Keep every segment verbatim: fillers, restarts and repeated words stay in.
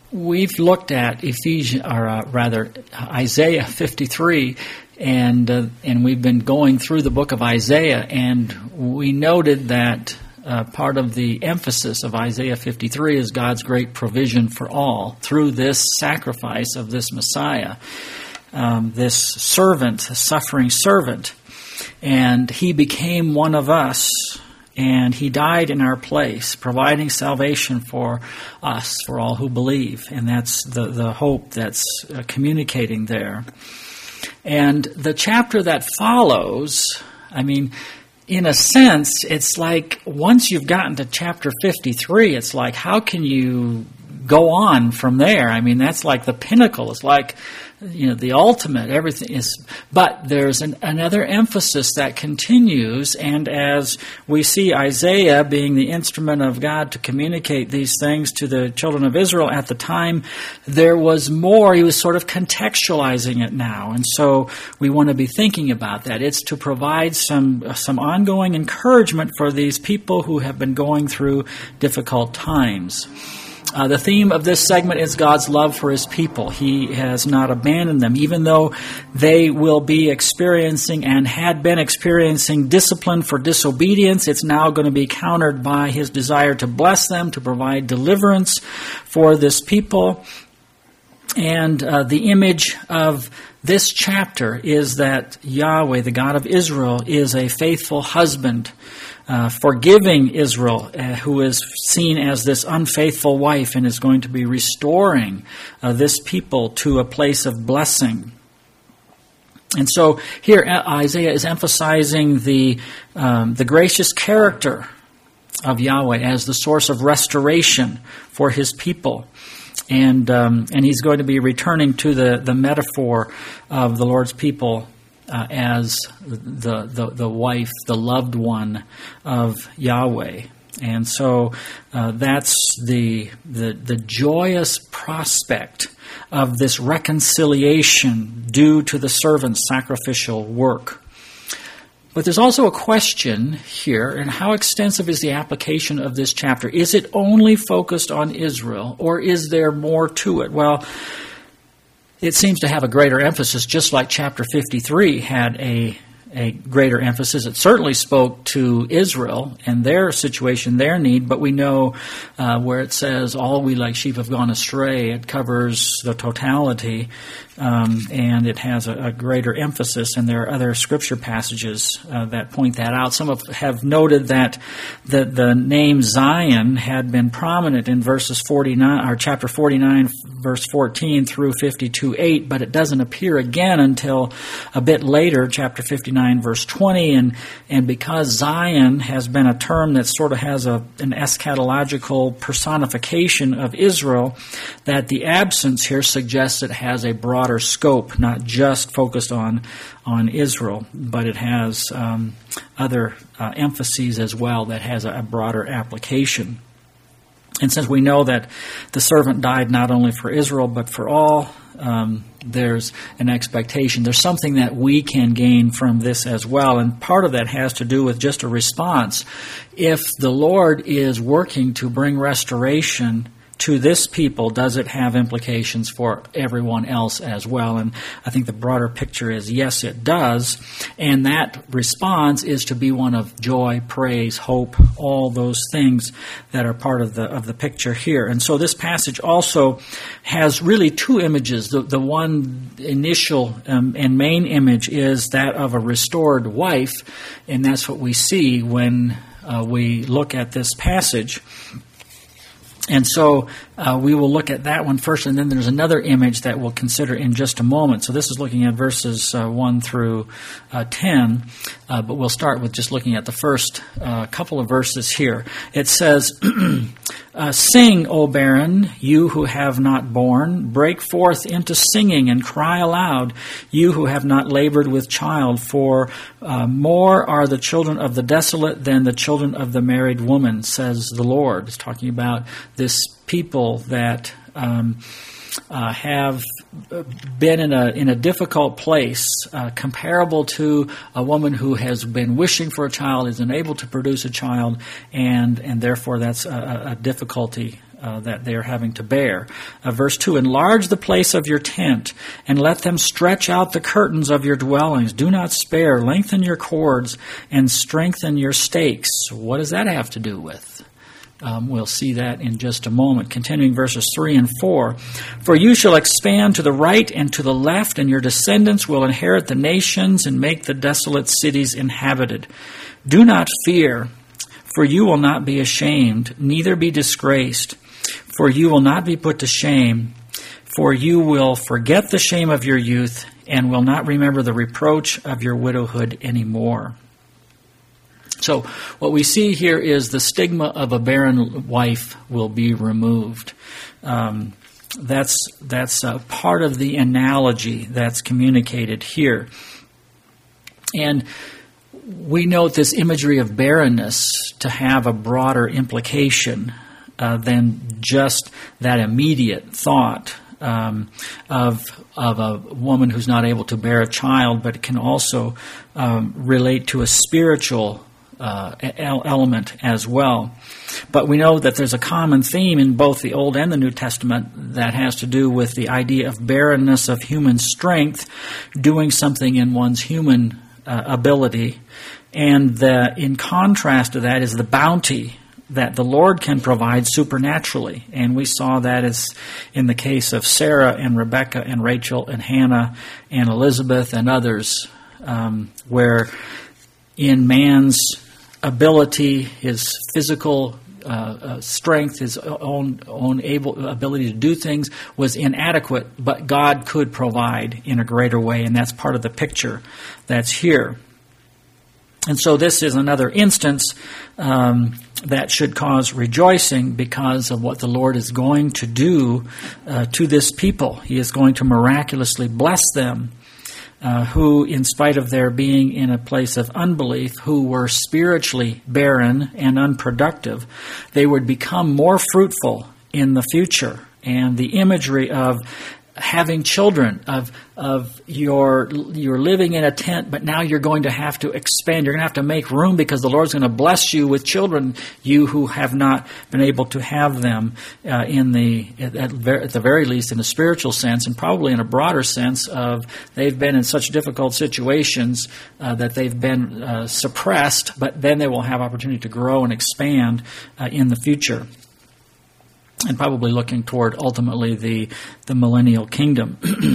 we've looked at Ephesians, or uh, rather Isaiah fifty-three, and uh, and we've been going through the book of Isaiah, and we noted that uh, part of the emphasis of Isaiah fifty-three is God's great provision for all through this sacrifice of this Messiah, um, this servant, suffering servant, and he became one of us. And he died in our place, providing salvation for us, for all who believe. And that's the, the hope that's uh, communicating there. And the chapter that follows, I mean, in a sense, it's like once you've gotten to chapter fifty-three, it's like, how can you go on from there? I mean, that's like the pinnacle. It's like, you know, the ultimate, everything is, but there's an, another emphasis that continues, and as we see Isaiah being the instrument of God to communicate these things to the children of Israel at the time, there was more. He was sort of contextualizing it now, and so we want to be thinking about that. It's to provide some some ongoing encouragement for these people who have been going through difficult times. Uh, the theme of this segment is God's love for His people. He has not abandoned them, even though they will be experiencing and had been experiencing discipline for disobedience. It's now going to be countered by His desire to bless them, to provide deliverance for this people. And uh, the image of this chapter is that Yahweh, the God of Israel, is a faithful husband, Uh, forgiving Israel, uh, who is seen as this unfaithful wife, and is going to be restoring uh, this people to a place of blessing. And so here Isaiah is emphasizing the um, the gracious character of Yahweh as the source of restoration for His people. And um, and he's going to be returning to the, the metaphor of the Lord's people Uh, as the, the the wife, the loved one of Yahweh. And so uh, that's the, the the joyous prospect of this reconciliation due to the servant's sacrificial work. But there's also a question here, and how extensive is the application of this chapter? Is it only focused on Israel, or is there more to it? Well, it seems to have a greater emphasis, just like chapter fifty-three had a, a greater emphasis. It certainly spoke to Israel and their situation, their need, but we know uh, where it says, all we like sheep have gone astray, it covers the totality, um, and it has a, a greater emphasis, and there are other scripture passages uh, that point that out. Some have, have noted that the, the name Zion had been prominent in verses forty-nine, or chapter forty-nine, verse fourteen through fifty-two eight, but it doesn't appear again until a bit later, chapter fifty-nine, verse twenty, and and because Zion has been a term that sort of has a an eschatological personification of Israel, that the absence here suggests it has a broader scope, not just focused on on Israel, but it has um, other uh, emphases as well that has a, a broader application. And since we know that the servant died not only for Israel but for all, um, there's an expectation. There's something that we can gain from this as well, and part of that has to do with just a response. If the Lord is working to bring restoration to this people, does it have implications for everyone else as well? And I think the broader picture is, yes, it does. And that response is to be one of joy, praise, hope, all those things that are part of the of the picture here. And so this passage also has really two images. The, the one initial um, and main image is that of a restored wife, and that's what we see when uh, we look at this passage. And so uh, we will look at that one first, and then there's another image that we'll consider in just a moment. So this is looking at verses uh, one through uh, ten, uh, but we'll start with just looking at the first uh, couple of verses here. It says, uh, Sing, O barren, you who have not borne, break forth into singing and cry aloud, you who have not labored with child, for uh, more are the children of the desolate than the children of the married woman, says the Lord. It's talking about this people that um, uh, have been in a in a difficult place, uh, comparable to a woman who has been wishing for a child, is unable to produce a child, and and therefore that's a, a difficulty uh, that they are having to bear. Uh, verse two, enlarge the place of your tent, and let them stretch out the curtains of your dwellings. Do not spare. Lengthen your cords, and strengthen your stakes. What does that have to do with? Um, we'll see that in just a moment. Continuing verses three and four. For you shall expand to the right and to the left, and your descendants will inherit the nations and make the desolate cities inhabited. Do not fear, for you will not be ashamed, neither be disgraced, for you will not be put to shame, for you will forget the shame of your youth, and will not remember the reproach of your widowhood anymore. So what we see here is the stigma of a barren wife will be removed. Um, that's that's uh, part of the analogy that's communicated here. And we note this imagery of barrenness to have a broader implication uh, than just that immediate thought um, of of a woman who's not able to bear a child, but it can also um, relate to a spiritual Uh, element as well. But we know that there's a common theme in both the Old and the New Testament that has to do with the idea of barrenness of human strength, doing something in one's human uh, ability. And the, in contrast to that is the bounty that the Lord can provide supernaturally. And we saw that as in the case of Sarah and Rebekah and Rachel and Hannah and Elizabeth and others, um, where in man's ability, his physical uh, uh, strength, his own own able ability to do things was inadequate, but God could provide in a greater way, and that's part of the picture that's here. And so this is another instance um, that should cause rejoicing because of what the Lord is going to do uh, to this people. He is going to miraculously bless them. Uh, who, in spite of their being in a place of unbelief, who were spiritually barren and unproductive, they would become more fruitful in the future. And the imagery of having children, of of your you're living in a tent, but now you're going to have to expand. You're going to have to make room because the Lord's going to bless you with children, you who have not been able to have them uh, in the at, at the very least in a spiritual sense, and probably in a broader sense of they've been in such difficult situations uh, that they've been uh, suppressed, but then they will have opportunity to grow and expand uh, in the future. And probably looking toward ultimately the, the millennial kingdom.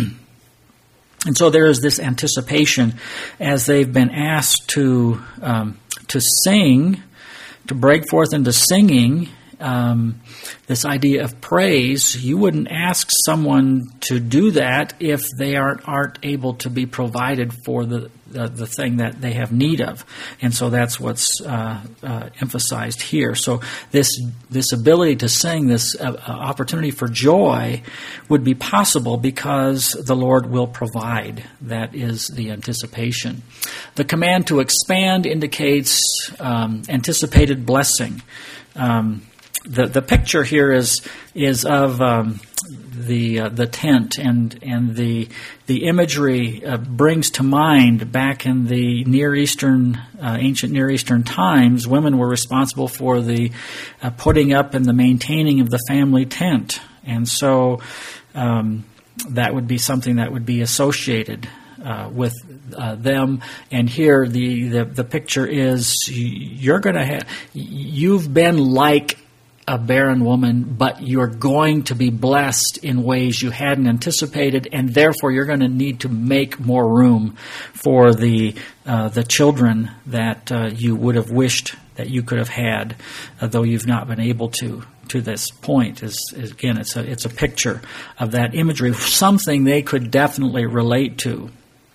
And so there is this anticipation as they've been asked to um, to sing, to break forth into singing, um, this idea of praise. You wouldn't ask someone to do that if they aren't, aren't able to be provided for the The, the thing that they have need of. And so that's what's uh, uh, emphasized here. So this this ability to sing, this uh, opportunity for joy would be possible because the Lord will provide. That is the anticipation. The command to expand indicates um, anticipated blessing. Um, the the picture here is is of um, the uh, the tent, and and the the imagery uh, brings to mind back in the Near Eastern uh, ancient Near Eastern times, women were responsible for the uh, putting up and the maintaining of the family tent, and so um, that would be something that would be associated uh, with uh, them. And here the, the the picture is you're going to have you've been like a barren woman, but you're going to be blessed in ways you hadn't anticipated, and therefore you're going to need to make more room for the uh, the children that uh, you would have wished that you could have had, uh, though you've not been able to. To this point, is, is again, it's a it's a picture of that imagery, something they could definitely relate to.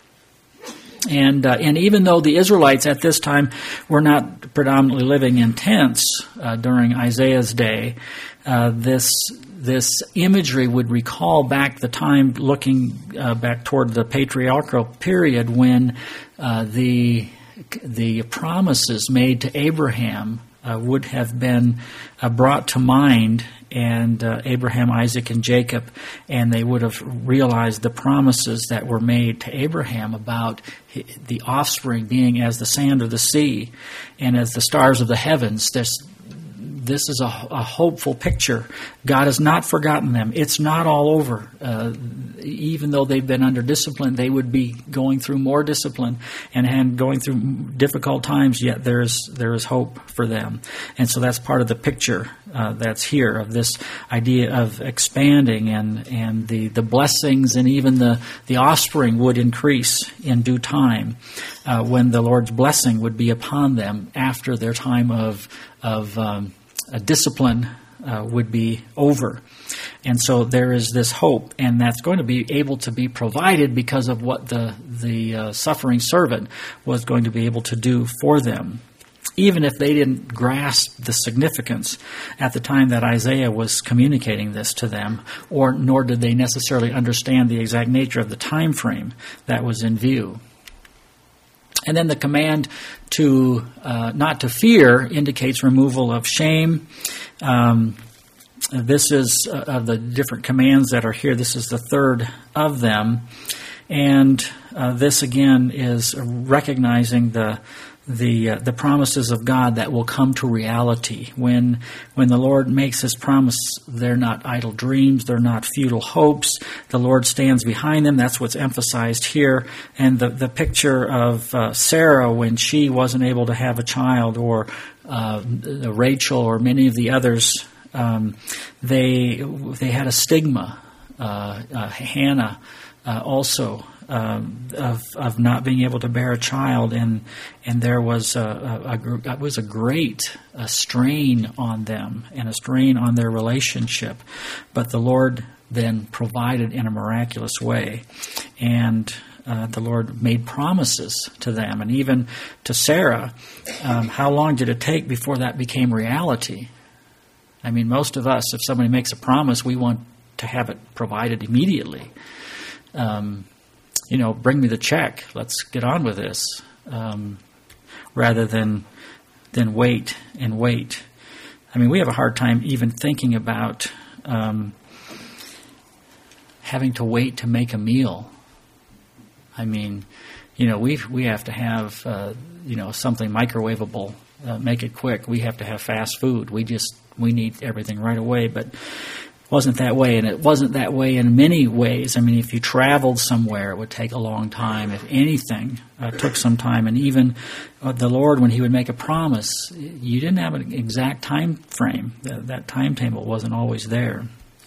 And uh, and even though the Israelites at this time were not predominantly living in tents uh, during Isaiah's day, uh, this this imagery would recall back the time, looking uh, back toward the patriarchal period when uh, the the promises made to Abraham uh, would have been uh, brought to mind. And uh, Abraham, Isaac, and Jacob, and they would have realized the promises that were made to Abraham about the offspring being as the sand of the sea and as the stars of the heavens. This, this is a, a hopeful picture. God has not forgotten them. It's not all over. Uh, even though they've been under discipline, they would be going through more discipline and, and going through difficult times, yet there is, there is hope for them. And so that's part of the picture uh, that's here of this idea of expanding, and, and the, the blessings and even the, the offspring would increase in due time uh, when the Lord's blessing would be upon them after their time of, of um, a discipline uh, would be over. And so there is this hope, and that's going to be able to be provided because of what the, the uh, suffering servant was going to be able to do for them, even if they didn't grasp the significance at the time that Isaiah was communicating this to them, or nor did they necessarily understand the exact nature of the time frame that was in view. And then the command to uh, not to fear indicates removal of shame. Um, this is uh, of the different commands that are here. This is the third of them, and uh, this again is recognizing the the uh, the promises of God that will come to reality. When when the Lord makes His promise, they're not idle dreams, they're not futile hopes. The Lord stands behind them. That's what's emphasized here. And the, the picture of uh, Sarah when she wasn't able to have a child, or uh, Rachel, or many of the others, um, they they had a stigma. Uh, uh, Hannah uh, also. Um, of of not being able to bear a child, and and there was a, a, a it was a great a strain on them and a strain on their relationship, but the Lord then provided in a miraculous way, and uh, the Lord made promises to them, and even to Sarah. Um, how long did it take before that became reality? I mean, most of us, if somebody makes a promise, we want to have it provided immediately. Um, You know, bring me the check. Let's get on with this, um, rather than than wait and wait. I mean, we have a hard time even thinking about um, having to wait to make a meal. I mean, you know, we we have to have uh, you know something microwavable, uh, make it quick. We have to have fast food. We just we need everything right away, but. Wasn't that way, and it wasn't that way in many ways. I mean, if you traveled somewhere, it would take a long time. If anything, uh, took some time. And even uh, the Lord, when He would make a promise, you didn't have an exact time frame. That, that timetable wasn't always there.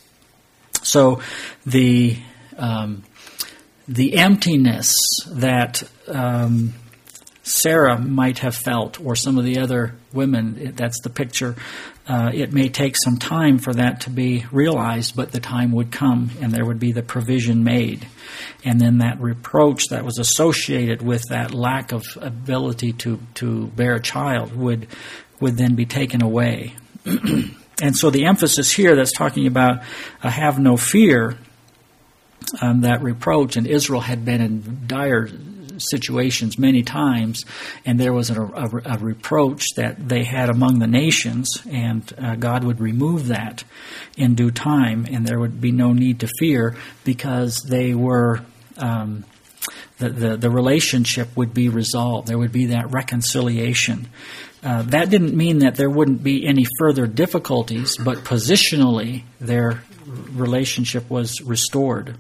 So the um, the emptiness that um, Sarah might have felt, or some of the other women, that's the picture. Uh, it may take some time for that to be realized, but the time would come and there would be the provision made. And then that reproach that was associated with that lack of ability to, to bear a child would would then be taken away. And so the emphasis here that's talking about uh, have no fear, um, that reproach, and Israel had been in dire situations many times, and there was a, a, a reproach that they had among the nations, and uh, God would remove that in due time, and there would be no need to fear, because they were um, the, the the relationship would be resolved. There would be that reconciliation. Uh, that didn't mean that there wouldn't be any further difficulties, but positionally their relationship was restored.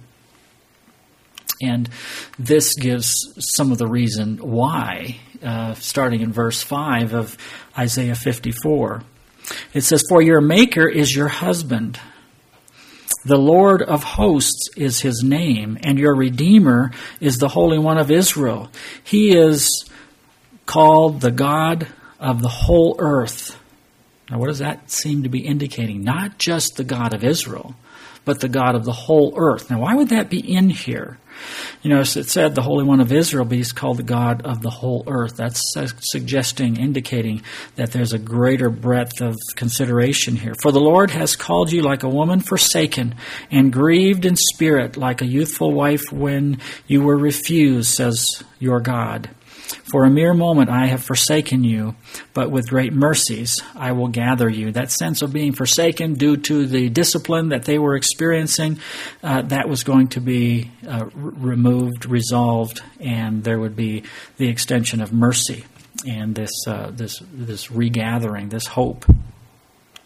And this gives some of the reason why, uh, starting in verse five of Isaiah fifty-four. It says, "For your Maker is your husband. The Lord of hosts is His name, and your Redeemer is the Holy One of Israel. He is called the God of the whole earth." Now, what does that seem to be indicating? Not just the God of Israel, but the God of the whole earth. Now, why would that be in here? You know, it said the Holy One of Israel, but He's called the God of the whole earth. That's suggesting, indicating that there's a greater breadth of consideration here. "For the Lord has called you like a woman forsaken and grieved in spirit, like a youthful wife when you were refused, says your God. For a mere moment I have forsaken you, but with great mercies I will gather you." That sense of being forsaken due to the discipline that they were experiencing, uh, that was going to be uh, r- removed, resolved, and there would be the extension of mercy and this uh, this this regathering, this hope.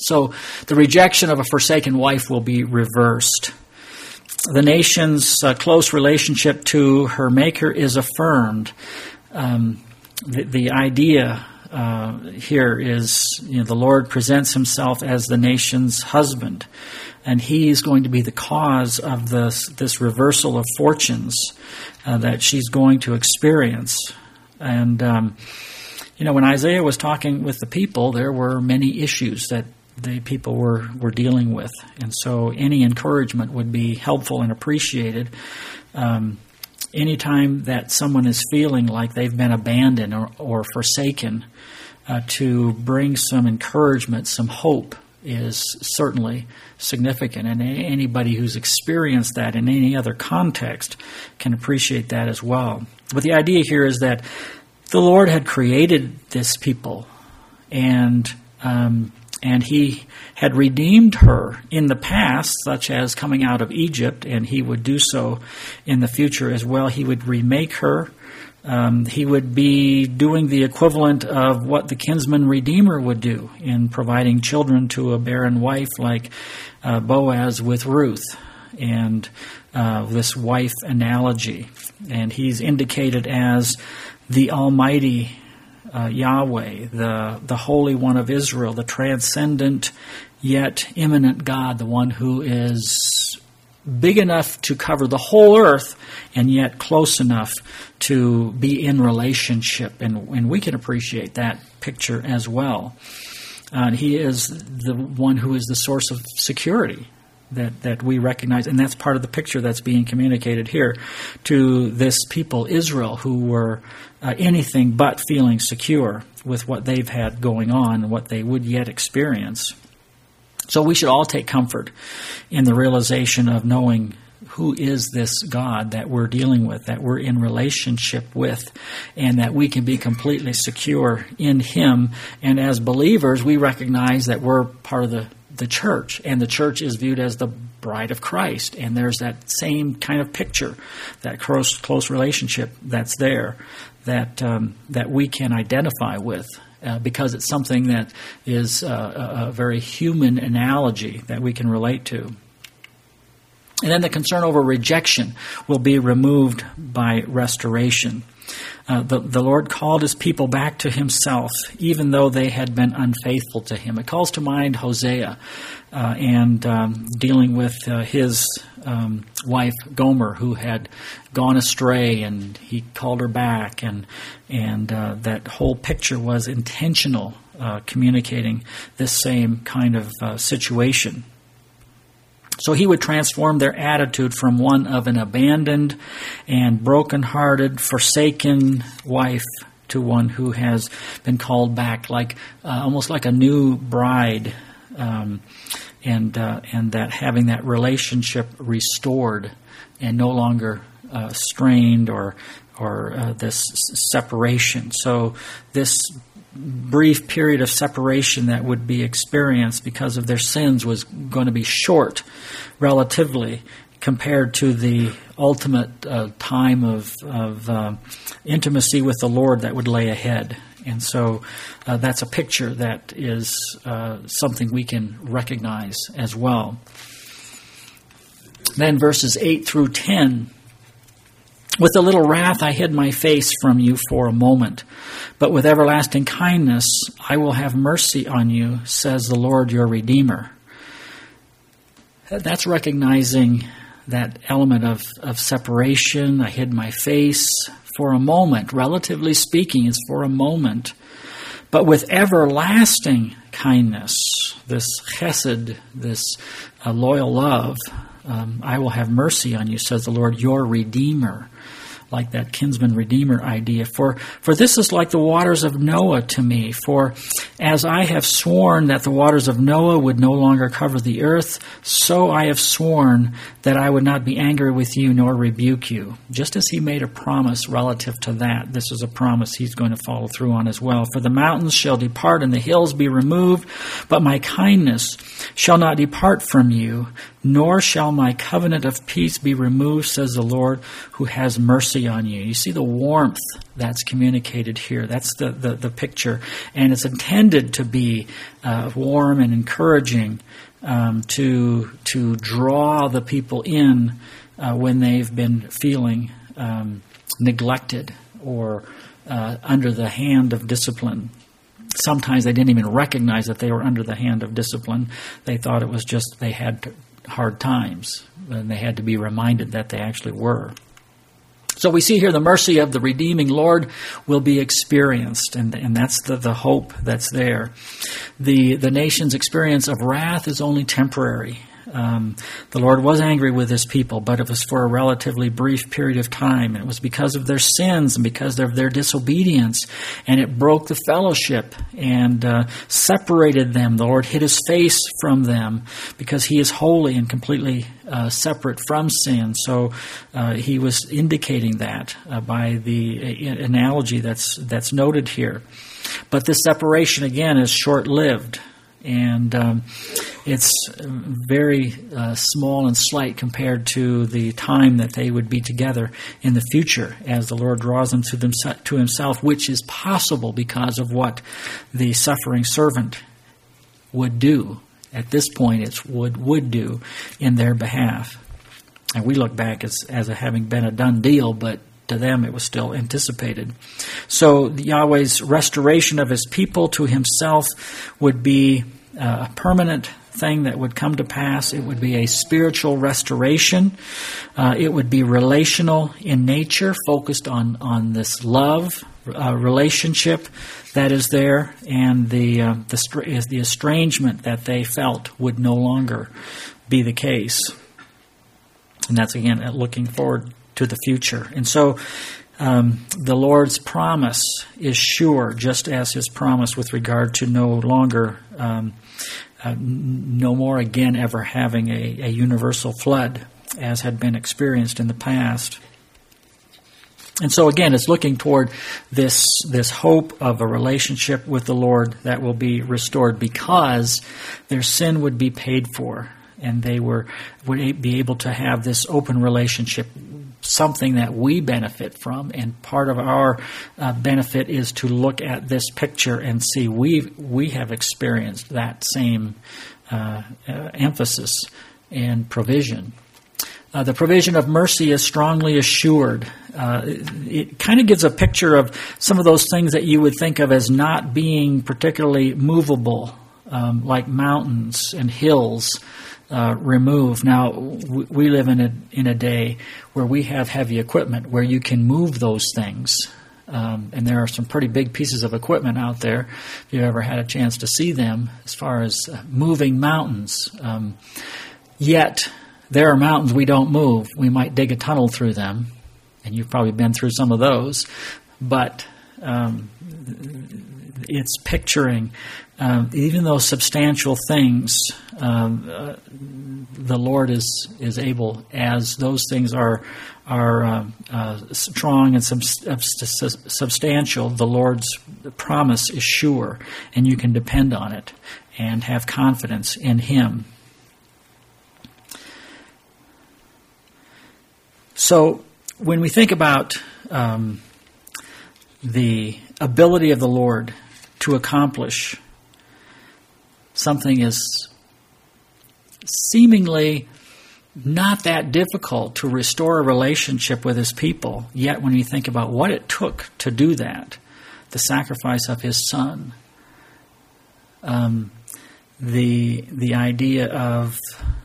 So the rejection of a forsaken wife will be reversed. The nation's uh, close relationship to her Maker is affirmed. Um, the, the idea uh, here is, you know, the Lord presents himself as the nation's husband, and he is going to be the cause of this, this reversal of fortunes uh, that she's going to experience. And, um, you know, when Isaiah was talking with the people, there were many issues that the people were, were dealing with. And so any encouragement would be helpful and appreciated. Um, anytime that someone is feeling like they've been abandoned or, or forsaken, uh, to bring some encouragement, some hope, is certainly significant. And anybody who's experienced that in any other context can appreciate that as well. But the idea here is that the Lord had created this people, and um, and he had redeemed her in the past, such as coming out of Egypt, and he would do so in the future as well. He would remake her. Um, he would be doing the equivalent of what the kinsman redeemer would do in providing children to a barren wife like uh, Boaz with Ruth, and uh, this wife analogy. And he's indicated as the Almighty Uh, Yahweh, the, the Holy One of Israel, the transcendent yet immanent God, the one who is big enough to cover the whole earth and yet close enough to be in relationship. And, and we can appreciate that picture as well. Uh, he is the one who is the source of security that, that we recognize, and that's part of the picture that's being communicated here to this people, Israel, who were uh, anything but feeling secure with what they've had going on and what they would yet experience. So we should all take comfort in the realization of knowing who is this God that we're dealing with, that we're in relationship with, and that we can be completely secure in him. And as believers, we recognize that we're part of the the church, and the church is viewed as the bride of Christ, and there's that same kind of picture, that close close relationship that's there, that um, that we can identify with, uh, because it's something that is uh, a, a very human analogy that we can relate to. And then the concern over rejection will be removed by restoration. Uh, the, the Lord called his people back to himself, even though they had been unfaithful to him. It calls to mind Hosea uh, and um, dealing with uh, his um, wife Gomer, who had gone astray, and he called her back, and and uh, that whole picture was intentional, uh, communicating this same kind of uh, situation. So he would transform their attitude from one of an abandoned and broken-hearted, forsaken wife to one who has been called back, like uh, almost like a new bride, um, and uh, and that having that relationship restored and no longer uh, strained or or uh, this separation. So this brief period of separation that would be experienced because of their sins was going to be short, relatively, compared to the ultimate uh, time of, of uh, intimacy with the Lord that would lay ahead. And so uh, that's a picture that is uh, something we can recognize as well. Then verses eight through ten. With a little wrath I hid my face from you for a moment, but with everlasting kindness I will have mercy on you, says the Lord your Redeemer. That's recognizing that element of, of separation. I hid my face for a moment. Relatively speaking, it's for a moment. But with everlasting kindness, this chesed, this uh, loyal love, um, I will have mercy on you, says the Lord your Redeemer. Like that kinsman redeemer idea. For for this is like the waters of Noah to me. For as I have sworn that the waters of Noah would no longer cover the earth, so I have sworn that I would not be angry with you nor rebuke you. Just as he made a promise relative to that, this is a promise he's going to follow through on as well. For the mountains shall depart and the hills be removed, but my kindness shall not depart from you, Nor shall my covenant of peace be removed, says the Lord, who has mercy on you. You see the warmth that's communicated here. That's the, the, the picture. And it's intended to be uh, warm and encouraging um, to, to draw the people in uh, when they've been feeling um, neglected or uh, under the hand of discipline. Sometimes they didn't even recognize that they were under the hand of discipline. They thought it was just they had hard times, and they had to be reminded that they actually were. So we see here the mercy of the redeeming Lord will be experienced, and, and that's the, the hope that's there. The, the nation's experience of wrath is only temporary. Um, the Lord was angry with his people, but it was for a relatively brief period of time. And it was because of their sins and because of their disobedience. And it broke the fellowship and uh, separated them. The Lord hid his face from them because he is holy and completely uh, separate from sin. So uh, he was indicating that uh, by the uh, analogy that's that's noted here. But this separation, again, is short-lived. And um, it's very uh, small and slight compared to the time that they would be together in the future as the Lord draws them to, them, to himself, which is possible because of what the suffering servant would do. At this point, it's would, would do in their behalf. And we look back as, as having been a done deal, but to them it was still anticipated. So Yahweh's restoration of his people to himself would be a permanent thing that would come to pass. It would be a spiritual restoration. Uh, it would be relational in nature, focused on, on this love uh, relationship that is there, and the, uh, the, the estrangement that they felt would no longer be the case. And that's, again, looking forward to the future. And so um, the Lord's promise is sure, just as his promise with regard to no longer, um, uh, no more again ever having a, a universal flood as had been experienced in the past. And so again, it's looking toward this, this hope of a relationship with the Lord that will be restored because their sin would be paid for. And they were would be able to have this open relationship, something that we benefit from. And part of our uh, benefit is to look at this picture and see we we have experienced that same uh, uh, emphasis and provision. Uh, the provision of mercy is strongly assured. Uh, it it kind of gives a picture of some of those things that you would think of as not being particularly movable, um, like mountains and hills. Uh, remove. Now, we, we live in a in a day where we have heavy equipment where you can move those things. Um, and there are some pretty big pieces of equipment out there, if you've ever had a chance to see them, as far as uh, moving mountains. Um, yet, there are mountains we don't move. We might dig a tunnel through them, and you've probably been through some of those. But um, it's picturing Um, even those substantial things, um, uh, the Lord is is able, as those things are are uh, uh, strong and sub- substantial. The Lord's promise is sure, and you can depend on it and have confidence in Him. So, when we think about um, the ability of the Lord to accomplish something is seemingly not that difficult to restore a relationship with his people. Yet when you think about what it took to do that, the sacrifice of his son, um, the the idea of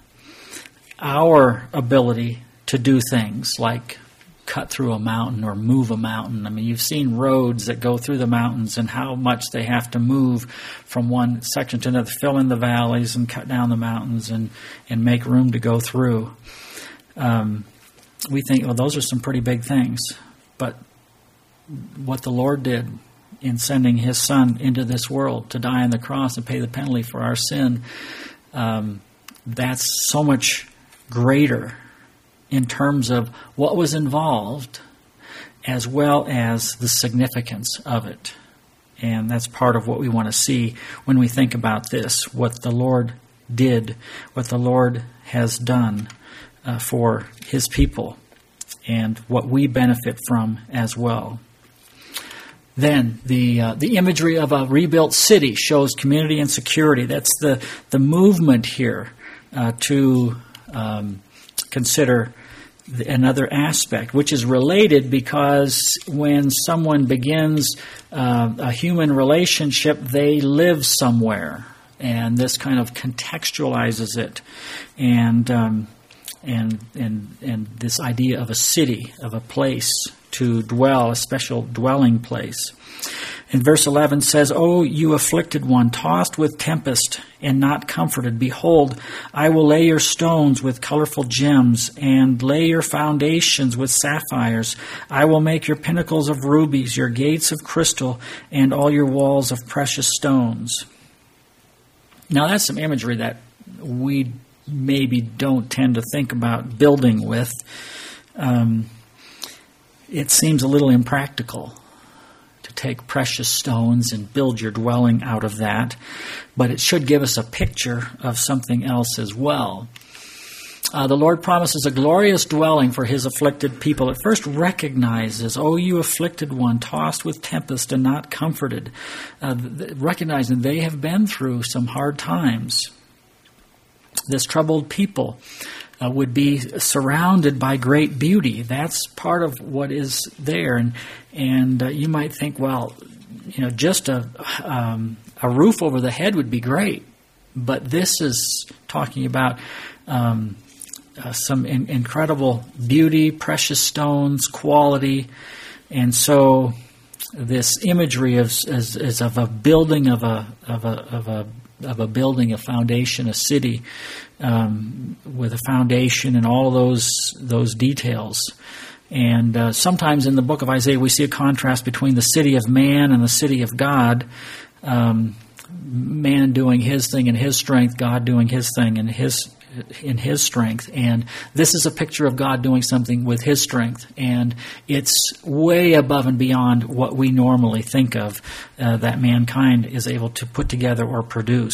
our ability to do things like cut through a mountain or move a mountain. I mean, you've seen roads that go through the mountains and how much they have to move from one section to another, fill in the valleys and cut down the mountains and, and make room to go through. Um, we think, well, those are some pretty big things. But what the Lord did in sending his son into this world to die on the cross and pay the penalty for our sin, um, that's so much greater in terms of what was involved, as well as the significance of it. And that's part of what we want to see when we think about this, what the Lord did, what the Lord has done uh, for his people, and what we benefit from as well. Then the uh, the imagery of a rebuilt city shows community and security. That's the, the movement here uh, to um, consider another aspect, which is related because when someone begins uh, a human relationship, they live somewhere, and this kind of contextualizes it, and um, and and and this idea of a city, of a place to dwell, a special dwelling place. And verse eleven says, "O you afflicted one, tossed with tempest and not comforted, behold, I will lay your stones with colorful gems and lay your foundations with sapphires. I will make your pinnacles of rubies, your gates of crystal, and all your walls of precious stones." Now that's some imagery that we maybe don't tend to think about building with. Um, it seems a little impractical to take precious stones and build your dwelling out of that, but it should give us a picture of something else as well. Uh, the Lord promises a glorious dwelling for his afflicted people. It first recognizes, "O you afflicted one, tossed with tempest and not comforted," uh, th- recognizing they have been through some hard times. This troubled people uh, would be surrounded by great beauty. That's part of what is there. And and uh, you might think, well, you know, just a um, a roof over the head would be great. But this is talking about um, uh, some in, incredible beauty, precious stones, quality. And so this imagery of, is, is of a building of a of a of a of a building, a foundation, a city, um, with a foundation and all of those those details. And uh, sometimes in the book of Isaiah, we see a contrast between the city of man and the city of God. Um, man doing his thing in his strength, God doing his thing in his in his strength. And this is a picture of God doing something with his strength. And it's way above and beyond what we normally think of uh, that mankind is able to put together or produce.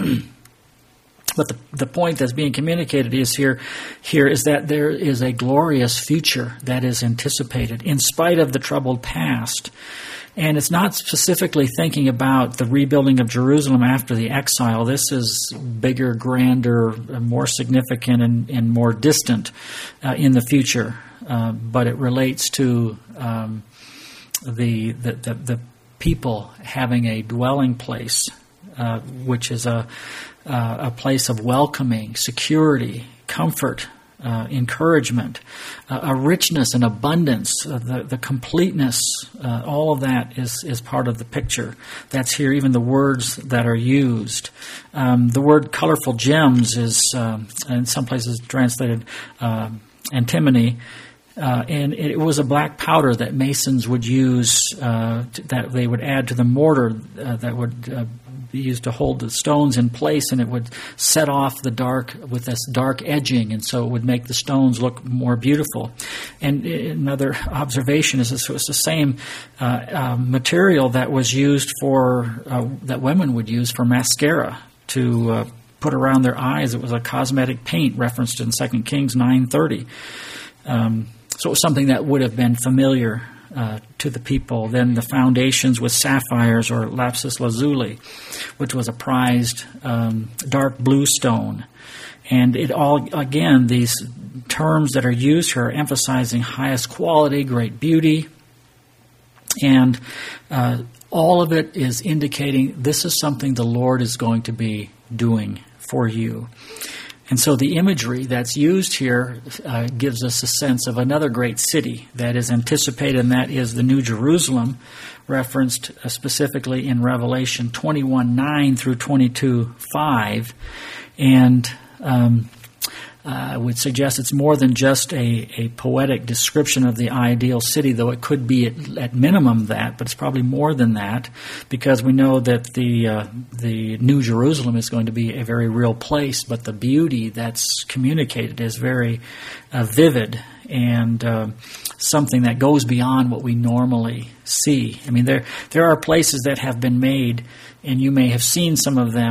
But the, the point that's being communicated is here, here is that there is a glorious future that is anticipated in spite of the troubled past. And it's not specifically thinking about the rebuilding of Jerusalem after the exile. This is bigger, grander, more significant, and, and more distant uh, in the future. Uh, but it relates to um, the, the, the the people having a dwelling place, uh, which is a uh, a place of welcoming, security, comfort, Uh, encouragement, uh, a richness and abundance, uh, the, the completeness, uh, all of that is, is part of the picture. That's here, even the words that are used. Um, the word colorful gems is, um, in some places, translated uh, antimony. Uh, and it was a black powder that masons would use, uh, to, that they would add to the mortar uh, that would uh, be used to hold the stones in place, and it would set off the dark with this dark edging, and so it would make the stones look more beautiful. And another observation is this was the same uh, uh, material that was used for, uh, that women would use for mascara to uh, put around their eyes. It was a cosmetic paint referenced in Second Kings nine thirty. Um, So it was something that would have been familiar uh, to the people. Then the foundations with sapphires, or lapis lazuli, which was a prized um, dark blue stone. And it all, again, these terms that are used here are emphasizing highest quality, great beauty. And uh, all of it is indicating this is something the Lord is going to be doing for you. And so the imagery that's used here uh, gives us a sense of another great city that is anticipated, and that is the New Jerusalem, referenced uh, specifically in Revelation twenty-one nine through twenty-two five. And um, uh, I would suggest it's more than just a, a poetic description of the ideal city, though it could be at, at minimum that, but it's probably more than that, because we know that the uh, the New Jerusalem is going to be a very real place, but the beauty that's communicated is very uh, vivid and uh, something that goes beyond what we normally see. I mean, there there are places that have been made, and you may have seen some of them,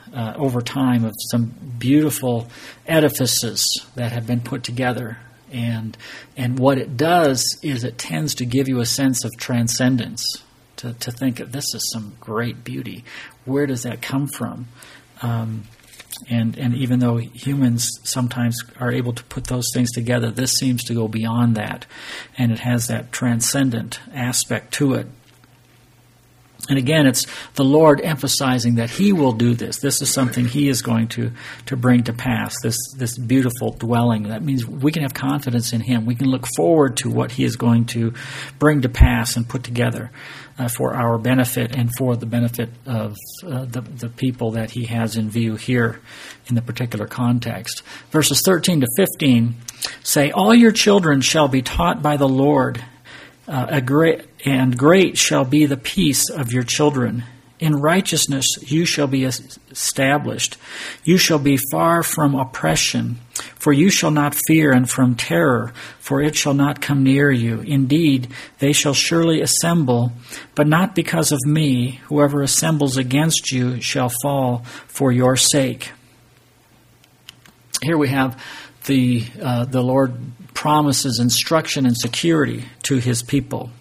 uh, over time of some beautiful edifices that have been put together. And and what it does is it tends to give you a sense of transcendence, to, to think that this is some great beauty. Where does that come from? Um, and and even though humans sometimes are able to put those things together, this seems to go beyond that, and it has that transcendent aspect to it. And again, it's the Lord emphasizing that He will do this. This is something He is going to, to bring to pass, this this beautiful dwelling. That means we can have confidence in Him. We can look forward to what He is going to bring to pass and put together uh, for our benefit and for the benefit of uh, the, the people that He has in view here in the particular context. Verses thirteen to fifteen say, "All your children shall be taught by the Lord, Uh, a great and great shall be the peace of your children. In righteousness you shall be established. You shall be far from oppression, for you shall not fear, and from terror, for it shall not come near you. Indeed, they shall surely assemble, but not because of me. Whoever assembles against you shall fall for your sake." Here we have the uh, the Lord promises instruction and security to His people.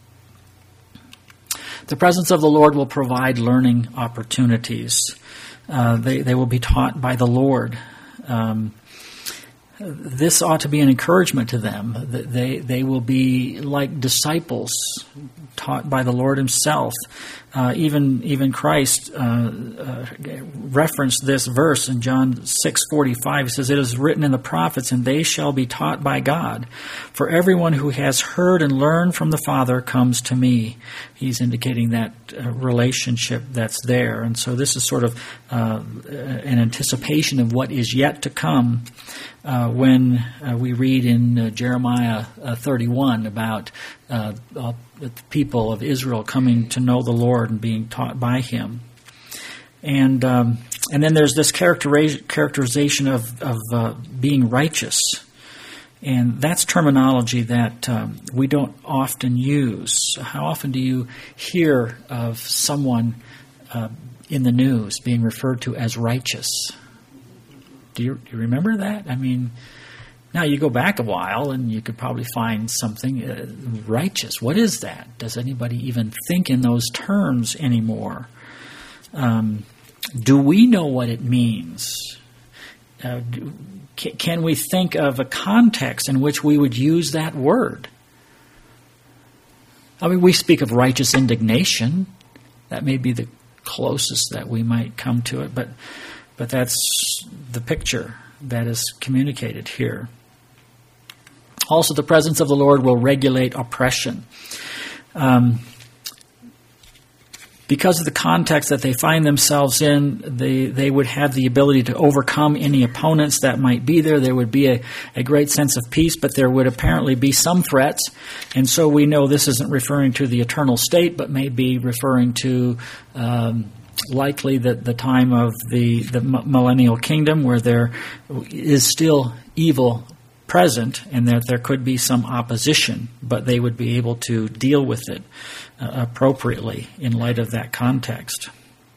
The presence of the Lord will provide learning opportunities. Uh, they, they will be taught by the Lord. Um, this ought to be an encouragement to them. They, they will be like disciples taught by the Lord Himself. Uh, even even Christ uh, uh, referenced this verse in John six forty-five. He says, "It is written in the prophets, and they shall be taught by God. For everyone who has heard and learned from the Father comes to me." He's indicating that uh, relationship that's there. And so this is sort of uh, an anticipation of what is yet to come uh, when uh, we read in uh, Jeremiah uh, thirty-one about uh, all the people of Israel coming to know the Lord and being taught by Him. And um, and then there's this characteriz- characterization of, of uh, being righteous. And that's terminology that um, we don't often use. How often do you hear of someone uh, in the news being referred to as righteous? Do you, do you remember that? I mean, now you go back a while and you could probably find something uh, righteous. What is that? Does anybody even think in those terms anymore? Um, do we know what it means? Uh, do, can, can we think of a context in which we would use that word? I mean, we speak of righteous indignation. That may be the closest that we might come to it, but but that's the picture that is communicated here. Also, the presence of the Lord will regulate oppression. Um, because of the context that they find themselves in, they, they would have the ability to overcome any opponents that might be there. There would be a, a great sense of peace, but there would apparently be some threats. And so we know this isn't referring to the eternal state, but may be referring to um, likely the, the time of the, the millennial kingdom, where there is still evil present and that there could be some opposition, but they would be able to deal with it uh, appropriately in light of that context.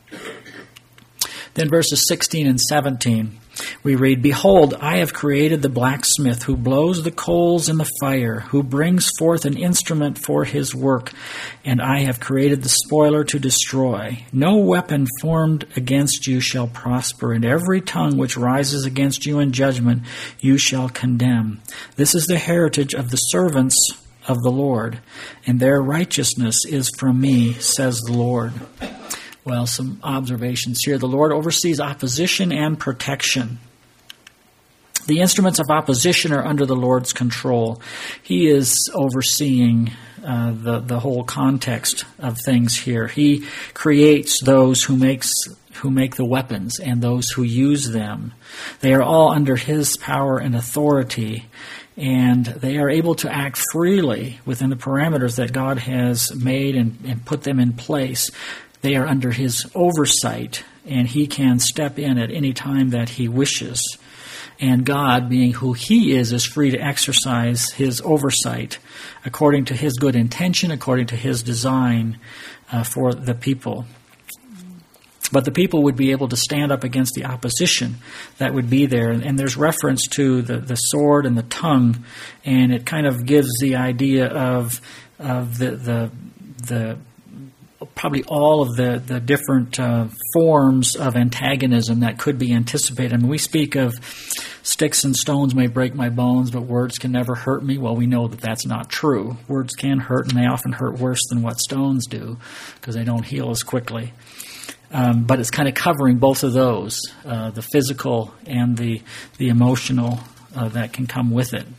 Then verses sixteen and seventeen, we read, "Behold, I have created the blacksmith who blows the coals in the fire, who brings forth an instrument for his work, and I have created the spoiler to destroy. No weapon formed against you shall prosper, and every tongue which rises against you in judgment you shall condemn. This is the heritage of the servants of the Lord, and their righteousness is from me, says the Lord." Well, some observations here. The Lord oversees opposition and protection. The instruments of opposition are under the Lord's control. He is overseeing uh, the, the whole context of things here. He creates those who makes who make the weapons and those who use them. They are all under His power and authority, and they are able to act freely within the parameters that God has made and, and put them in place. They are under His oversight, and He can step in at any time that He wishes. And God, being who He is, is free to exercise His oversight according to His good intention, according to His design uh, for the people. But the people would be able to stand up against the opposition that would be there. And there's reference to the, the sword and the tongue, and it kind of gives the idea of of the the, the probably all of the, the different uh, forms of antagonism that could be anticipated. I mean, we speak of sticks and stones may break my bones, but words can never hurt me. Well, we know that that's not true. Words can hurt, and they often hurt worse than what stones do because they don't heal as quickly. Um, but it's kind of covering both of those, uh, the physical and the the emotional uh, that can come with it.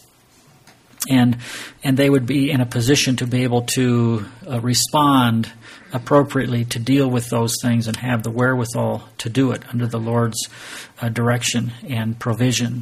And and they would be in a position to be able to uh, respond appropriately to deal with those things and have the wherewithal to do it under the Lord's uh, direction and provision.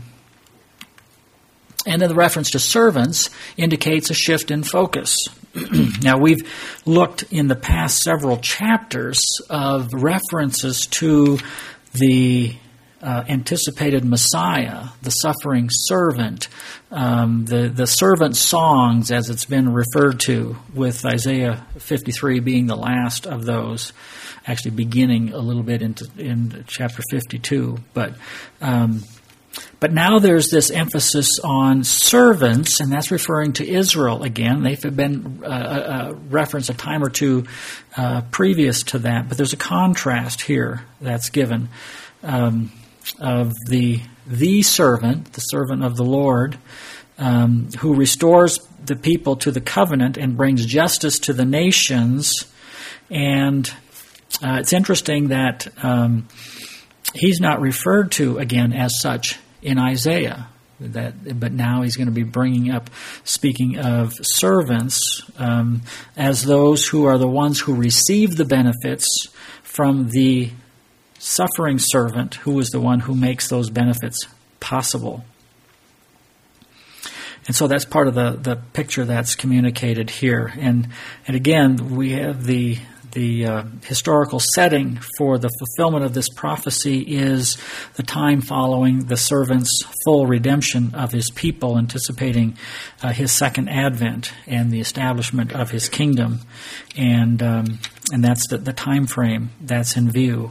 And then the reference to servants indicates a shift in focus. Now, we've looked in the past several chapters of references to the uh, anticipated Messiah, the suffering servant, um, the, the servant songs, as it's been referred to, with Isaiah fifty-three being the last of those, actually beginning a little bit into in chapter fifty-two. But um, But now there's this emphasis on servants, and that's referring to Israel again. They've been uh, uh, referenced a time or two uh, previous to that, but there's a contrast here that's given um, of the the servant, the servant of the Lord, um, who restores the people to the covenant and brings justice to the nations. And uh, it's interesting that um, he's not referred to again as such in Isaiah, that, but now he's going to be bringing up, speaking of servants, um, as those who are the ones who receive the benefits from the suffering servant, who is the one who makes those benefits possible. And so that's part of the, the picture that's communicated here. And and again, we have the The uh, historical setting for the fulfillment of this prophecy is the time following the servant's full redemption of his people, anticipating uh, his second advent and the establishment of his kingdom, and um, and that's the, the time frame that's in view.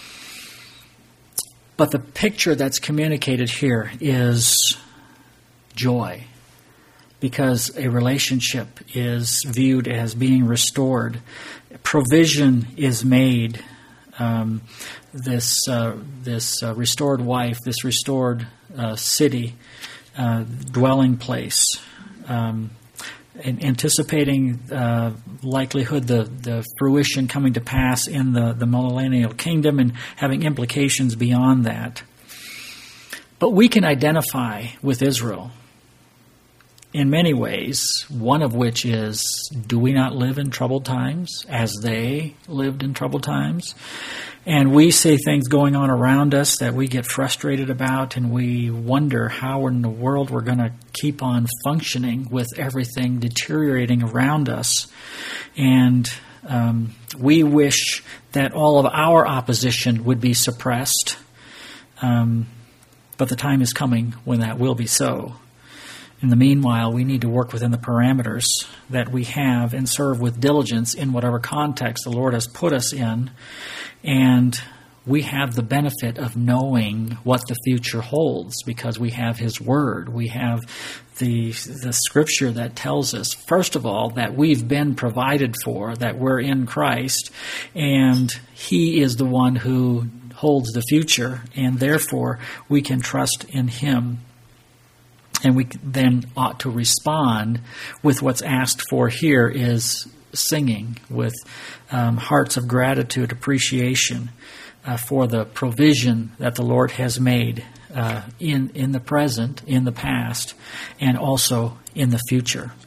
But the picture that's communicated here is joy, because a relationship is viewed as being restored. Provision is made. Um, this uh, this uh, restored wife, this restored uh, city, uh, dwelling place, um, and anticipating uh, likelihood the the fruition coming to pass in the the millennial kingdom and having implications beyond that. But we can identify with Israel in many ways, one of which is, do we not live in troubled times as they lived in troubled times? And we see things going on around us that we get frustrated about, and we wonder how in the world we're going to keep on functioning with everything deteriorating around us. And um, we wish that all of our opposition would be suppressed. Um, but the time is coming when that will be so. In the meanwhile, we need to work within the parameters that we have and serve with diligence in whatever context the Lord has put us in. And we have the benefit of knowing what the future holds because we have His Word. We have the the Scripture that tells us, first of all, that we've been provided for, that we're in Christ, and He is the one who holds the future, and therefore we can trust in Him. And we then ought to respond with what's asked for here is singing, with um, hearts of gratitude, appreciation uh, for the provision that the Lord has made uh, in, in the present, in the past, and also in the future.